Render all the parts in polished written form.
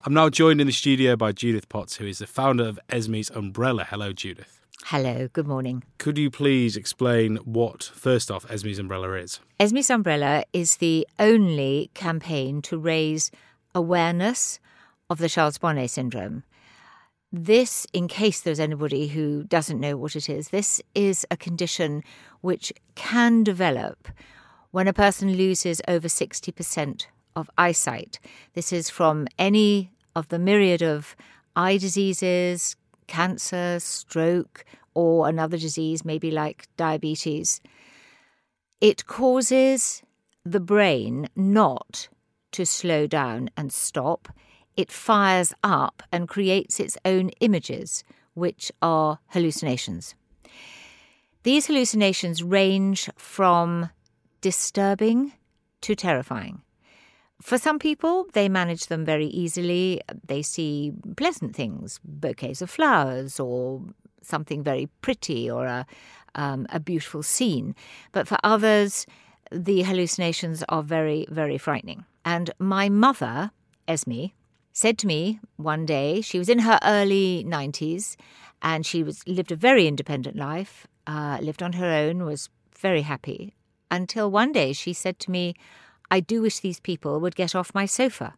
I'm now joined in the studio by Judith Potts, who is the founder of Esme's Umbrella. Hello, Judith. Hello, good morning. Could you please explain what, first off, Esme's Umbrella is? Esme's Umbrella is the only campaign to raise awareness of the Charles Bonnet syndrome. This, in case there's anybody who doesn't know what it is, this is a condition which can develop when a person loses over 60% of eyesight. This is from any of the myriad of eye diseases, cancer, stroke, or another disease, maybe like diabetes. It causes the brain not to slow down and stop. It fires up and creates its own images, which are hallucinations. These hallucinations range from disturbing to terrifying. For some people, they manage them very easily. They see pleasant things, bouquets of flowers or something very pretty or a beautiful scene. But for others, the hallucinations are very, very frightening. And my mother, Esme, said to me one day, she was in her early 90s and she lived a very independent life, lived on her own, was very happy, until one day she said to me, "I do wish these people would get off my sofa."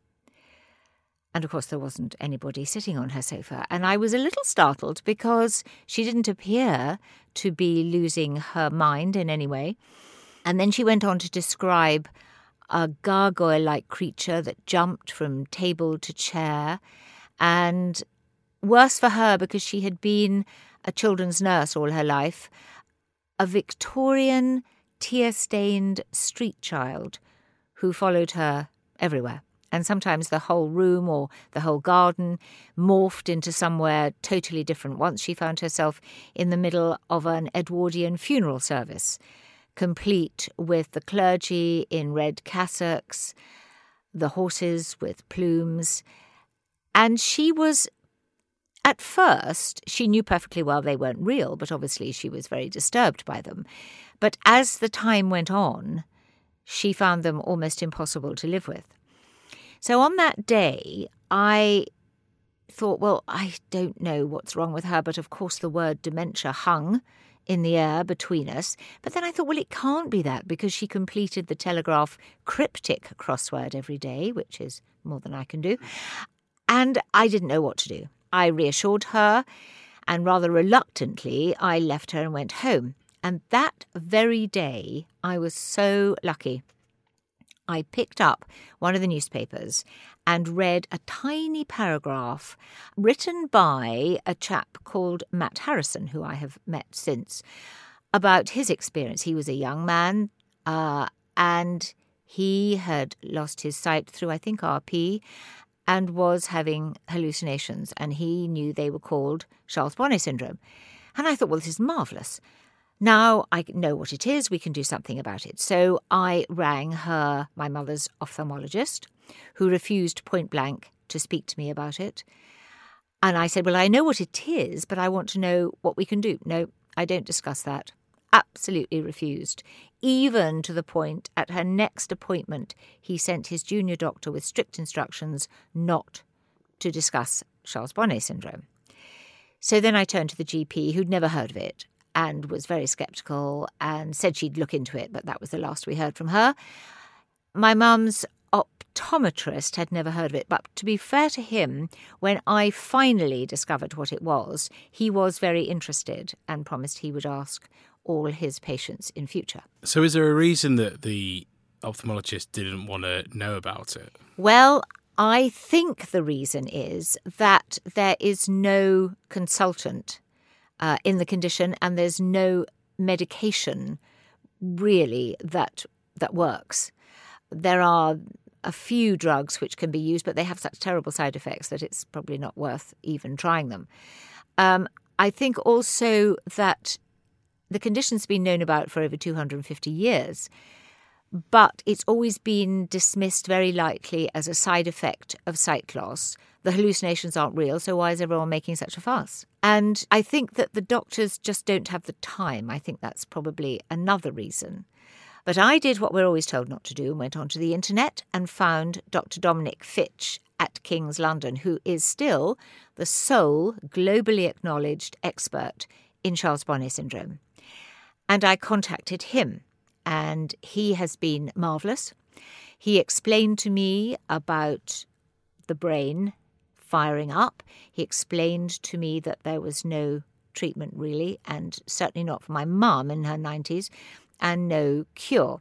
And of course there wasn't anybody sitting on her sofa. And I was a little startled because she didn't appear to be losing her mind in any way. And then she went on to describe a gargoyle-like creature that jumped from table to chair. And worse for her, because she had been a children's nurse all her life, a Victorian tear-stained street child who followed her everywhere. And sometimes the whole room or the whole garden morphed into somewhere totally different. Once she found herself in the middle of an Edwardian funeral service, complete with the clergy in red cassocks, the horses with plumes. And she was, at first, she knew perfectly well they weren't real, but obviously she was very disturbed by them. But as the time went on, she found them almost impossible to live with. So on that day, I thought, well, I don't know what's wrong with her, but of course the word dementia hung in the air between us. But then I thought, well, it can't be that, because she completed the Telegraph cryptic crossword every day, which is more than I can do. And I didn't know what to do. I reassured her, and rather reluctantly, I left her and went home. And that very day, I was so lucky. I picked up one of the newspapers and read a tiny paragraph written by a chap called Matt Harrison, who I have met since, about his experience. He was a young man and he had lost his sight through, I think, RP, and was having hallucinations, and he knew they were called Charles Bonnet syndrome. And I thought, well, this is marvellous. Now I know what it is, we can do something about it. So I rang my mother's ophthalmologist, who refused point blank to speak to me about it. And I said, well, I know what it is, but I want to know what we can do. No, I don't discuss that. Absolutely refused. Even to the point, at her next appointment, he sent his junior doctor with strict instructions not to discuss Charles Bonnet syndrome. So then I turned to the GP, who'd never heard of it, and was very sceptical and said she'd look into it, but that was the last we heard from her. My mum's optometrist had never heard of it, but to be fair to him, when I finally discovered what it was, he was very interested and promised he would ask all his patients in future. So is there a reason that the ophthalmologist didn't want to know about it? Well, I think the reason is that there is no consultant in the condition, and there's no medication really that works. There are a few drugs which can be used, but they have such terrible side effects that it's probably not worth even trying them. I think also that the condition's been known about for over 250 years, but it's always been dismissed very lightly as a side effect of sight loss. The hallucinations aren't real, so why is everyone making such a fuss? And I think that the doctors just don't have the time. I think that's probably another reason. But I did what we're always told not to do and went onto the internet and found Dr. Dominic Fitch at King's London, who is still the sole globally acknowledged expert in Charles Bonnet syndrome. And I contacted him, and he has been marvellous. He explained to me about the brain firing up. He explained to me that there was no treatment really, and certainly not for my mum in her 90s, and no cure.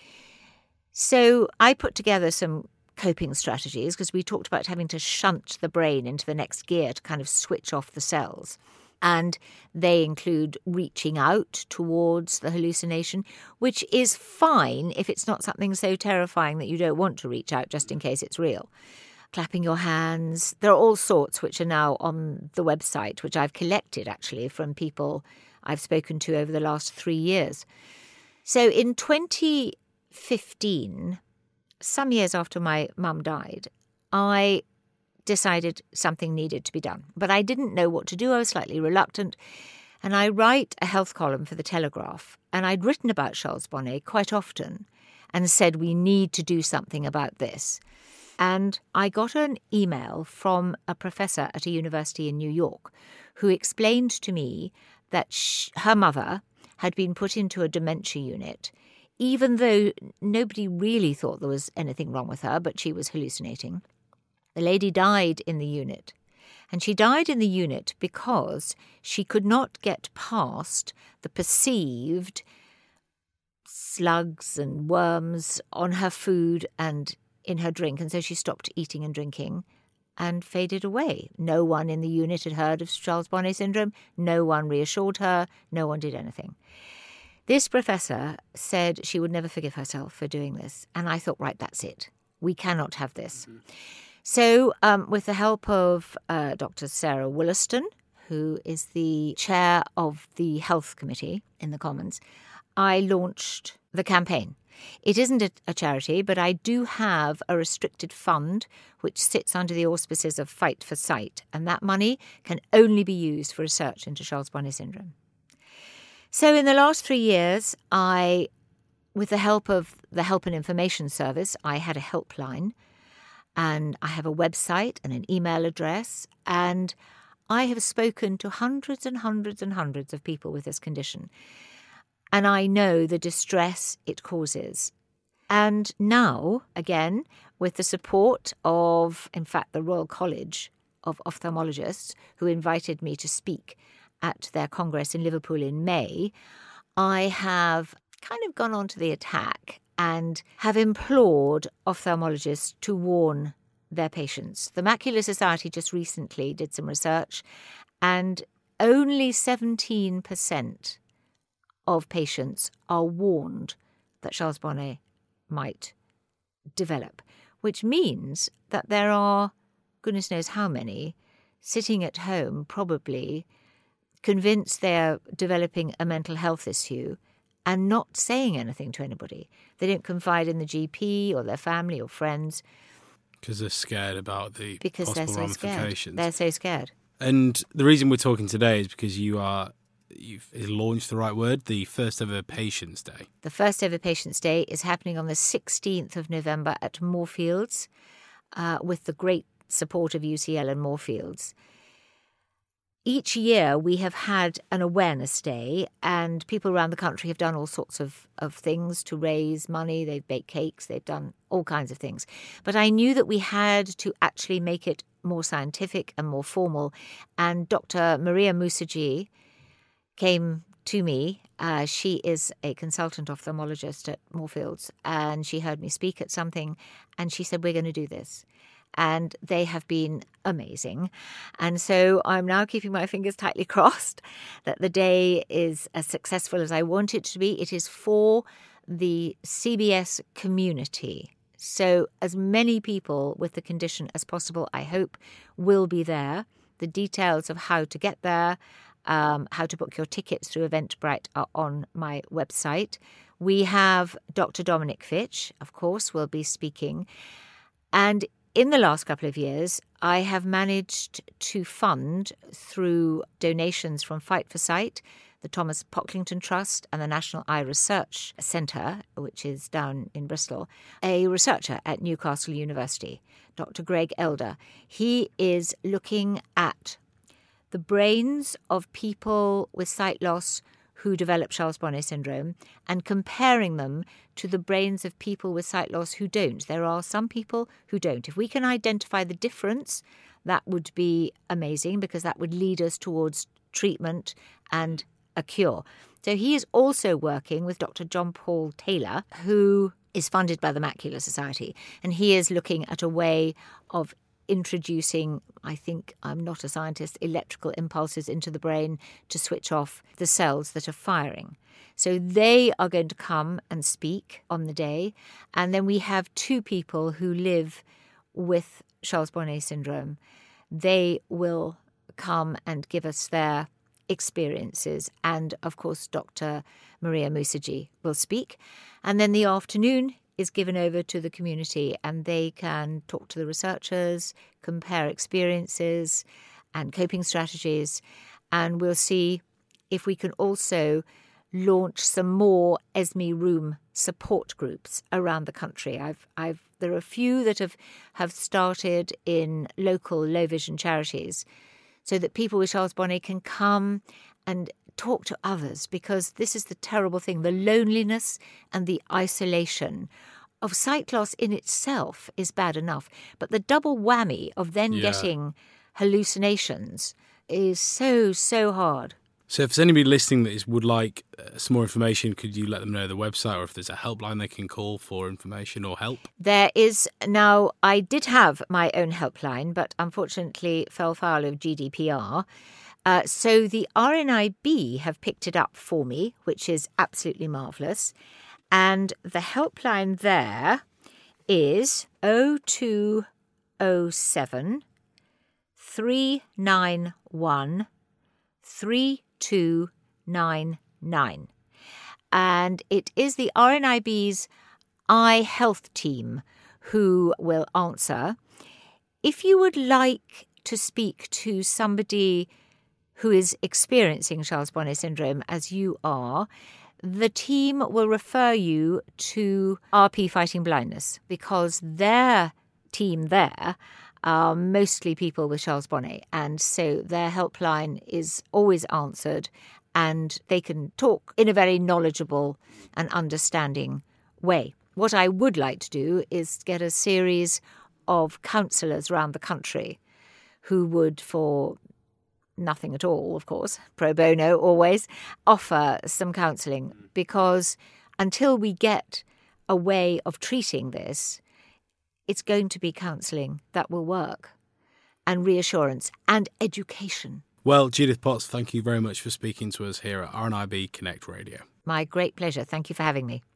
So I put together some coping strategies, because we talked about having to shunt the brain into the next gear to kind of switch off the cells. And they include reaching out towards the hallucination, which is fine if it's not something so terrifying that you don't want to reach out just in case it's real. Clapping your hands. There are all sorts which are now on the website, which I've collected actually from people I've spoken to over the last 3 years. So in 2015, some years after my mum died, I decided something needed to be done. But I didn't know what to do. I was slightly reluctant. And I write a health column for The Telegraph. And I'd written about Charles Bonnet quite often and said, we need to do something about this. And I got an email from a professor at a university in New York who explained to me that her mother had been put into a dementia unit, even though nobody really thought there was anything wrong with her, but she was hallucinating. The lady died in the unit. And she died in the unit because she could not get past the perceived slugs and worms on her food and in her drink, and so she stopped eating and drinking and faded away. No one in the unit had heard of Charles Bonnet syndrome. No one reassured her. No one did anything. This professor said she would never forgive herself for doing this. And I thought, right, that's it. We cannot have this. Mm-hmm. So with the help of Dr. Sarah Wollaston, who is the chair of the Health Committee in the Commons, I launched the campaign. It isn't a charity, but I do have a restricted fund which sits under the auspices of Fight for Sight, and that money can only be used for research into Charles Bonnet syndrome. So in the last 3 years, with the help of the Help and Information Service, I had a helpline, and I have a website and an email address, and I have spoken to hundreds and hundreds and hundreds of people with this condition. And I know the distress it causes. And now, again, with the support of, in fact, the Royal College of Ophthalmologists, who invited me to speak at their Congress in Liverpool in May, I have kind of gone on to the attack and have implored ophthalmologists to warn their patients. The Macular Society just recently did some research, and only 17% of patients are warned that Charles Bonnet might develop, which means that there are, goodness knows how many, sitting at home probably convinced they're developing a mental health issue and not saying anything to anybody. They don't confide in the GP or their family or friends. Because they're scared about the possible ramifications. They're so scared. And the reason we're talking today is because you've launched the right word, the first ever Patients Day. The first ever Patients Day is happening on the 16th of November at Moorfields with the great support of UCL and Moorfields. Each year we have had an awareness day, and people around the country have done all sorts of things to raise money. They've baked cakes, they've done all kinds of things. But I knew that we had to actually make it more scientific and more formal. And Dr. Maria Musajee came to me. She is a consultant ophthalmologist at Moorfields, and she heard me speak at something, and she said, we're going to do this. And they have been amazing. And so I'm now keeping my fingers tightly crossed that the day is as successful as I want it to be. It is for the CBS community. So as many people with the condition as possible, I hope, will be there. The details of how to get there, how to book your tickets through Eventbrite are on my website. We have Dr. Dominic Fitch, of course, will be speaking. And in the last couple of years, I have managed to fund, through donations from Fight for Sight, the Thomas Pocklington Trust and the National Eye Research Centre, which is down in Bristol, a researcher at Newcastle University, Dr. Greg Elder. He is looking at the brains of people with sight loss who develop Charles Bonnet syndrome and comparing them to the brains of people with sight loss who don't. There are some people who don't. If we can identify the difference, that would be amazing, because that would lead us towards treatment and a cure. So he is also working with Dr. John Paul Taylor, who is funded by the Macular Society, and he is looking at a way of introducing, I think, I'm not a scientist, electrical impulses into the brain to switch off the cells that are firing. So they are going to come and speak on the day. And then we have two people who live with Charles Bonnet syndrome. They will come and give us their experiences. And, of course, Dr. Maria Musiji will speak. And then the afternoon is given over to the community, and they can talk to the researchers, compare experiences and coping strategies, and we'll see if we can also launch some more Esme Room support groups around the country. There are a few that have started in local low vision charities, so that people with Charles Bonnet can come and talk to others, because this is the terrible thing. The loneliness and the isolation of sight loss in itself is bad enough, but the double whammy of then getting hallucinations is so hard. So if there's anybody listening that would like some more information, could you let them know the website, or if there's a helpline they can call for information or help? There is now. I did have my own helpline, but unfortunately fell foul of GDPR. So the RNIB have picked it up for me, which is absolutely marvellous. And the helpline there is 0207 391 3299. And it is the RNIB's Eye Health team who will answer. If you would like to speak to somebody who is experiencing Charles Bonnet syndrome, as you are, the team will refer you to RP Fighting Blindness, because their team there are mostly people with Charles Bonnet, and so their helpline is always answered, and they can talk in a very knowledgeable and understanding way. What I would like to do is get a series of counsellors around the country who would, for nothing at all, of course, pro bono always, offer some counselling, because until we get a way of treating this, it's going to be counselling that will work, and reassurance and education. Well, Judith Potts, thank you very much for speaking to us here at RNIB Connect Radio. My great pleasure. Thank you for having me.